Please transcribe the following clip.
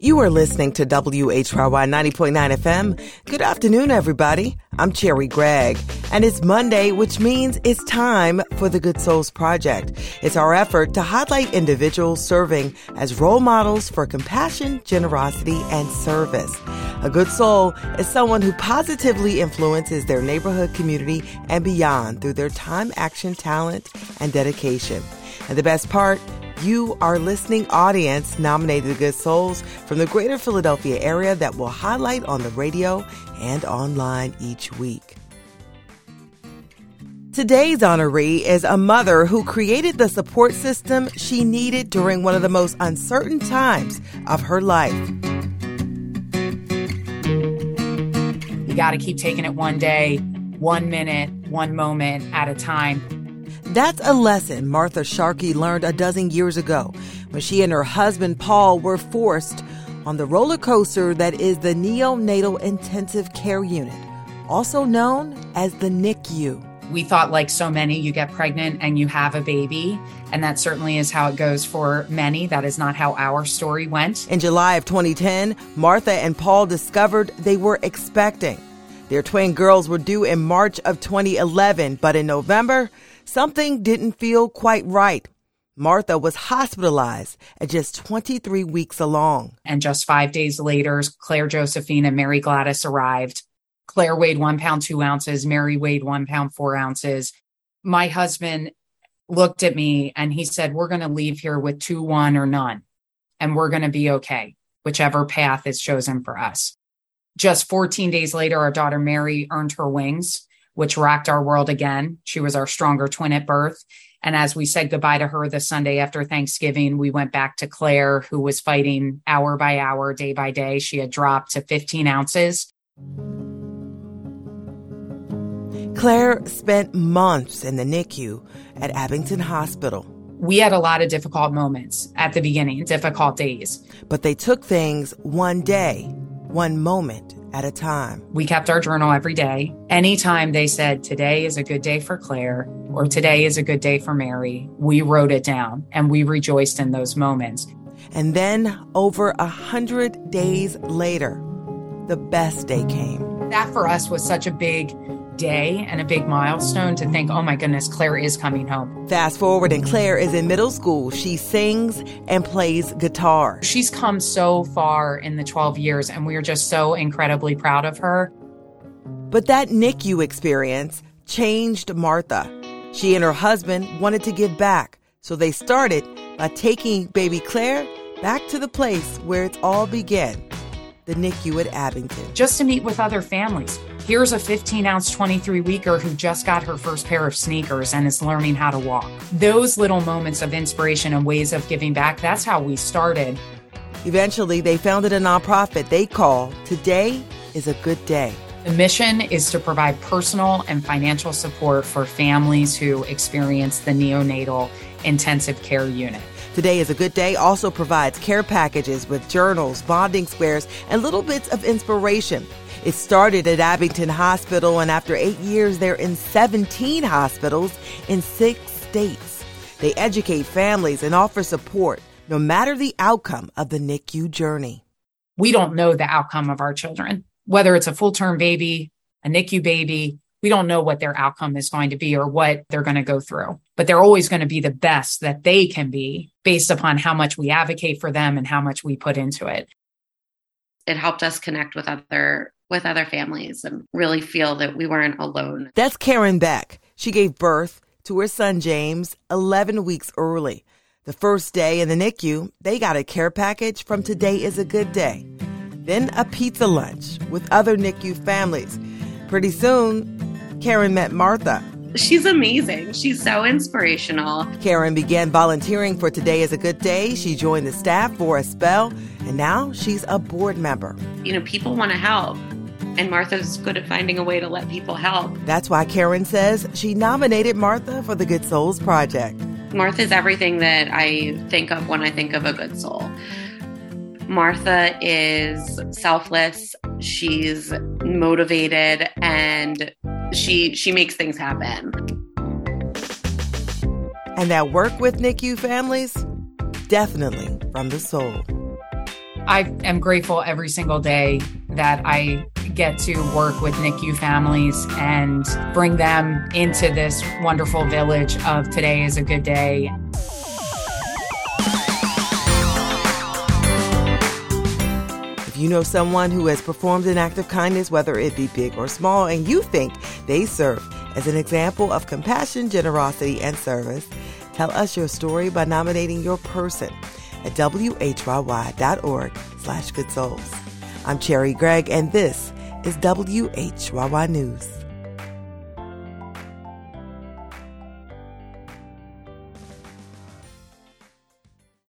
You are listening to WHYY 90.9 FM. Good afternoon, everybody. I'm Cherry Gregg, and it's Monday, which means it's time for the Good Souls Project. It's our effort to highlight individuals serving as role models for compassion, generosity, and service. A good soul is someone who positively influences their neighborhood, community, and beyond through their time, action, talent, and dedication. And the best part, you, our listening audience, nominated the Good Souls from the greater Philadelphia area that we'll highlight on the radio and online each week. Today's honoree is a mother who created the support system she needed during one of the most uncertain times of her life. You got to keep taking it one day, 1 minute, 1 moment at a time. That's a lesson Martha Sharkey learned a dozen years ago when she and her husband, Paul, were forced on the roller coaster that is the Neonatal Intensive Care Unit, also known as the NICU. We thought, like so many, you get pregnant and you have a baby, and that certainly is how it goes for many. That is not how our story went. In July of 2010, Martha and Paul discovered they were expecting. Their twin girls were due in March of 2011, but in November, something didn't feel quite right. Martha was hospitalized at just 23 weeks along. And just 5 days later, Claire Josephine and Mary Gladys arrived. Claire weighed 1 pound, 2 ounces. Mary weighed 1 pound, 4 ounces. My husband looked at me and he said, we're going to leave here with 2, 1, or none. And we're going to be okay, whichever path is chosen for us. Just 14 days later, our daughter Mary earned her wings, which rocked our world again. She was our stronger twin at birth. And as we said goodbye to her the Sunday after Thanksgiving, we went back to Claire, who was fighting hour by hour, day by day. She had dropped to 15 ounces. Claire spent months in the NICU at Abington Hospital. We had a lot of difficult moments at the beginning, difficult days. But they took things one day, one moment at a time. We kept our journal every day. Anytime they said, today is a good day for Claire, or today is a good day for Mary, we wrote it down and we rejoiced in those moments. And then over 100 days later, the best day came. That for us was such a big day and a big milestone to think, oh my goodness, Claire is coming home. Fast forward and Claire is in middle school. She sings and plays guitar. She's come so far in the 12 years and we are just so incredibly proud of her. But that NICU experience changed Martha. She and her husband wanted to give back, so they started by taking baby Claire back to the place where it all began, the NICU at Abington. Just to meet with other families. Here's a 15-ounce, 23-weeker who just got her first pair of sneakers and is learning how to walk. Those little moments of inspiration and ways of giving back, that's how we started. Eventually, they founded a nonprofit they call Today is a Good Day. The mission is to provide personal and financial support for families who experience the Neonatal Intensive Care Unit. Today is a Good Day also provides care packages with journals, bonding squares, and little bits of inspiration. It started at Abington Hospital, and after 8 years, they're in 17 hospitals in 6 states. They educate families and offer support, no matter the outcome of the NICU journey. We don't know the outcome of our children, whether it's a full-term baby, a NICU baby. We don't know what their outcome is going to be or what they're going to go through, but they're always going to be the best that they can be based upon how much we advocate for them and how much we put into it. It helped us connect with other families and really feel that we weren't alone. That's Karen Beck. She gave birth to her son, James, 11 weeks early. The first day in the NICU, they got a care package from Today is a Good Day. Then a pizza lunch with other NICU families. Pretty soon, Karen met Martha. She's amazing. She's so inspirational. Karen began volunteering for Today is a Good Day. She joined the staff for a spell, and now she's a board member. You know, people want to help, and Martha's good at finding a way to let people help. That's why Karen says she nominated Martha for the Good Souls Project. Martha's everything that I think of when I think of a good soul. Martha is selfless, she's motivated, and she makes things happen. And that work with NICU families, definitely from the soul. I am grateful every single day that I get to work with NICU families and bring them into this wonderful village of Today is a Good Day. If you know someone who has performed an act of kindness, whether it be big or small, and you think they serve as an example of compassion, generosity, and service, tell us your story by nominating your person at whyy.org/goodsouls. I'm Cherry Gregg, and this is WHYY News.